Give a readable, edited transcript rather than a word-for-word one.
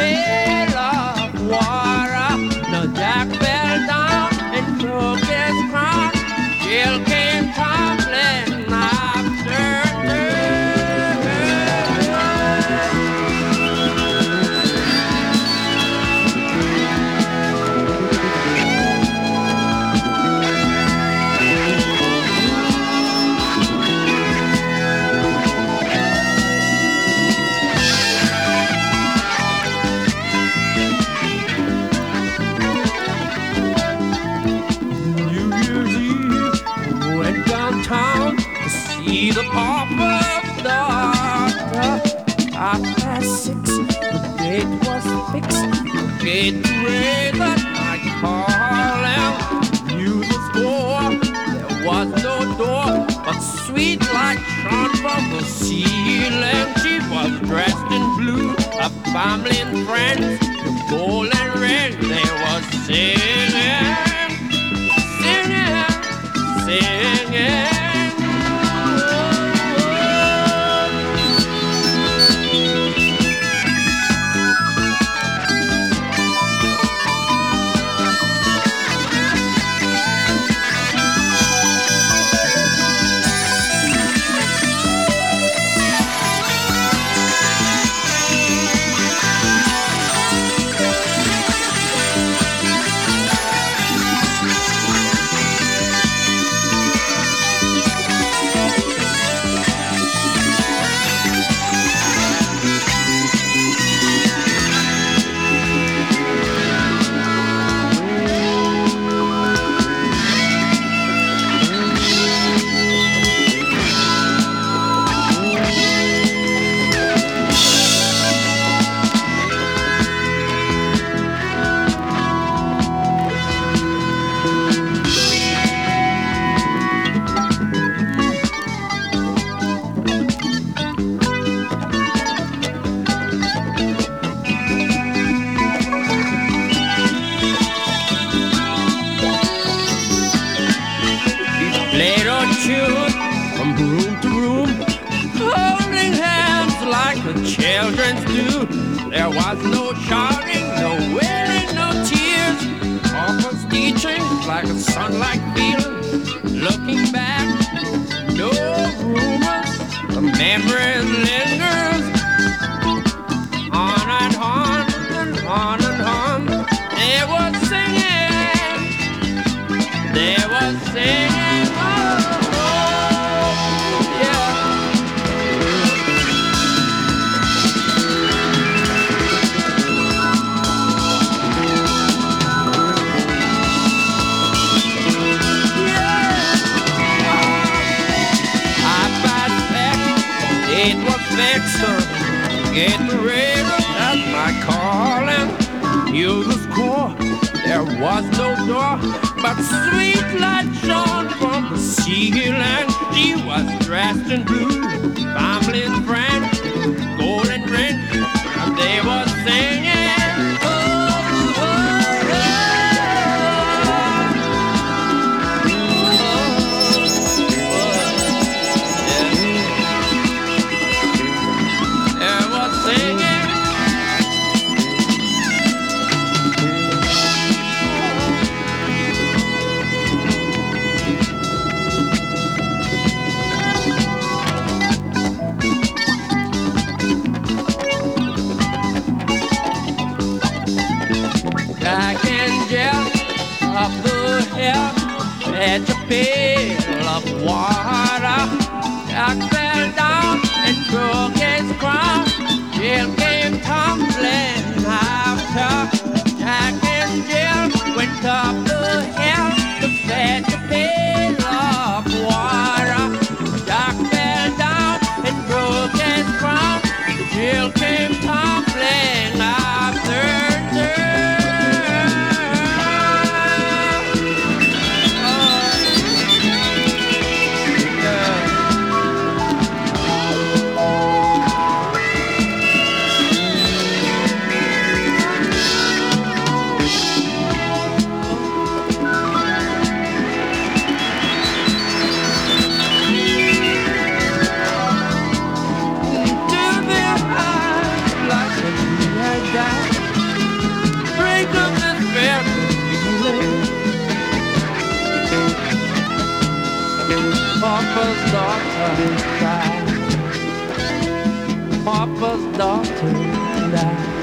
pail of water. Now Jack fell down and broke his crown. Jill came tumbling after. See the pauper doctor. 6:30, the gate was fixed. The gate way that I call him. Knew the score, there was no door, but sweet light shone from the ceiling. She was dressed in blue, a family and friends, the golden ring. They were singing, singing, singing. From room to room, holding hands like the children do. There was no shouting, no wailing, no tears. All was teaching like a sunlight feeling. Looking back, no rumors, the memories lingers. On and on and on and on. They were singing, they were singing. It was Vexer, get ready, that's my calling. Knew the score, there was no door, but sweet light shone from the ceiling. She was dressed in blue, family and friends, golden ring, and they were singing. Jack and Jill up the hill, fetch a pail of water. Jack fell down and broke his crown. Jill came tumbling after. Jack and Jill went up the hill to fetch a pail of water. Jack fell down and broke his crown. Jill came tumbling after. Die. Jacob is very feeling. Papa's daughter died. Papa's daughter died.